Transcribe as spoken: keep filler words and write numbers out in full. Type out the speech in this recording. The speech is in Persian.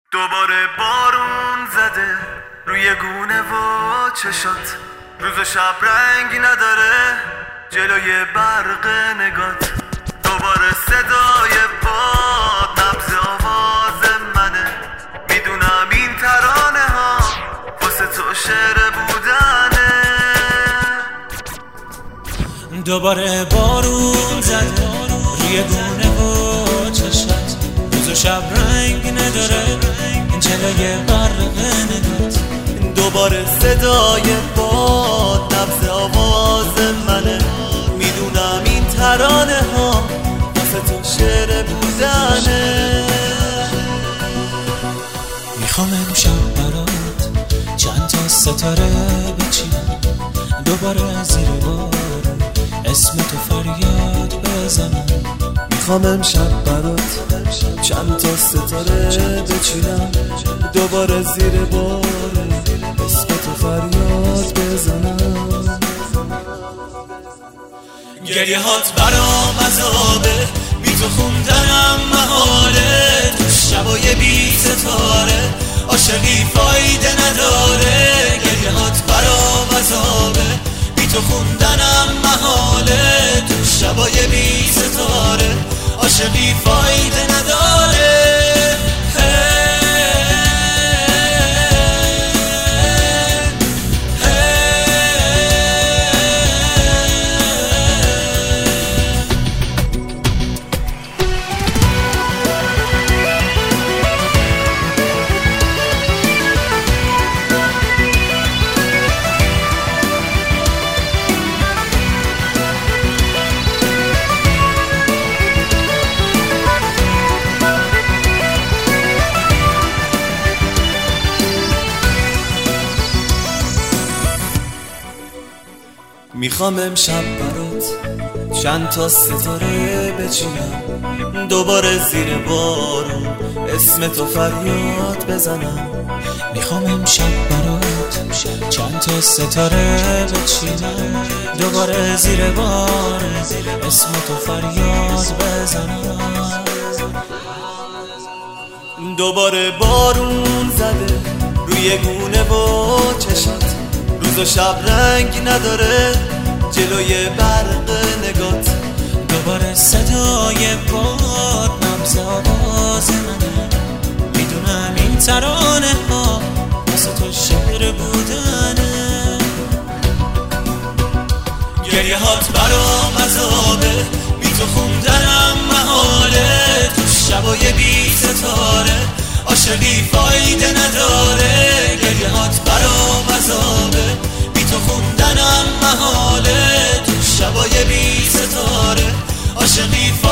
دوباره بارون زده روی گونه و چشات، روز و شب رنگی نداره جلوی برق نگات. دوباره صدای باد نبض آواز منه، میدونم این ترانه ها واسه تو شعر بودنه. دوباره بارون زده روی گونه و چشات، روز و شب رنگ نداره جلوی برق نگات. دوباره صدای باد نبض آواز منه، میدونم این ترانه ها واسه تو شعر بودنه. میخوام امشب برات چند تا ستاره بچینم، دوباره زیر بارون اسم تو فریاد بزنم. میخوام امشب برات چند تا ستاره بچینم، دوباره زیر بارون اسم تو فریاد بزنم. گریه هات برام عذابه، بی تو خوندنم محاله. تو شبای بی ستاره عاشقی فایده نداره. گریه هات برام عذابه، بی تو خوندنم محاله. تو شبای بی ستاره عاشقی فایده نداره. میخوام امشب برات چند تا ستاره بچینم، دوباره زیر بارون اسم تو فریاد بزنم. میخوام امشب برات چند تا ستاره بچینم، دوباره زیر بارون اسم تو فریاد بزنم. دوباره بارون زده روی گونه و چشات، روز و شب رنگ نداره جلوی برق نگات. دوباره صدای باد نبض آواز منه، میدونم این ترانه ها واسه تو شعر بودنه. گریه هات برام عذابه، بی تو خوندنم محاله. تو شبای بی ستاره عاشقی فایده نداره. گریه هات برام عذابه، بی تو خوندنم محاله. تو شبای بی ستاره عاشقی